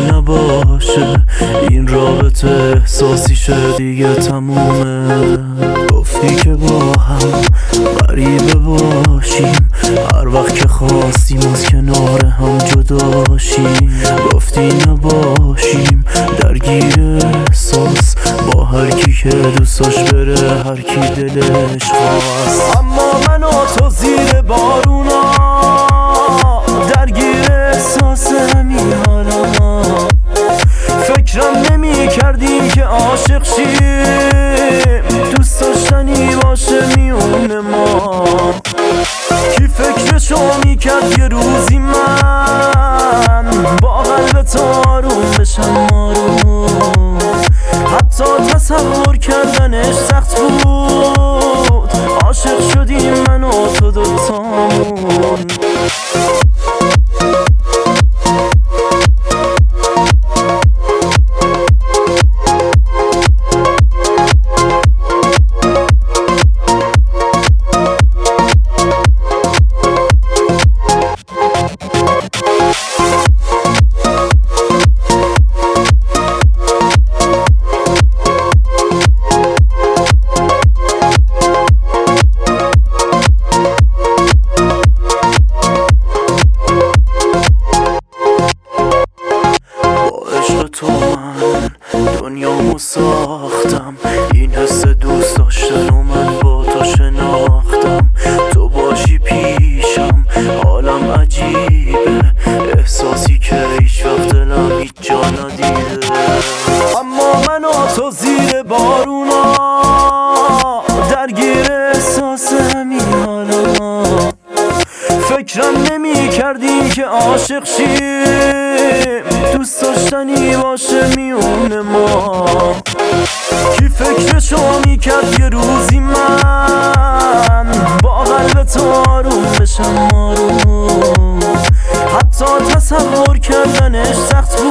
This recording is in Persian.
نباشه این رابطه احساسیشه دیگه تمومه. گفتی که با هم غریبه باشیم، هر وقت که خواستیم از کنار هم جداشیم. گفتی نباشیم درگیر احساس با هر کی که دوستاش بره، هر کی دلش خواست. اما من و تو زیر بارونا درگیر احساس همین حالا، فکرم نمی کردیم که عاشق شیم، دوست داشتنی باشه میون ما. کی فکرشو میکرد یه روزی من با قلب تو آروم بشم آروم. حتی تصور کردنش سخت بود، عاشق شدیم من و تو دوتامون. تو من دنیامو ساختم، این حس دوست داشتن و من با تو شناختم. تو باشی پیشم حالم عجیبه، احساسی که هیچ وقت دلم هیچ جا ندیده. اما من و تو زیر بارونا درگیر احساس همین حالا، فکرم نمی کردیم که عاشق شیم، دوست داشتنی باشه میون ما. کی فکرشو میکرد یه روزی من با قلب تو آروم بشم آروم. حتی تصور کردنش سخت بود،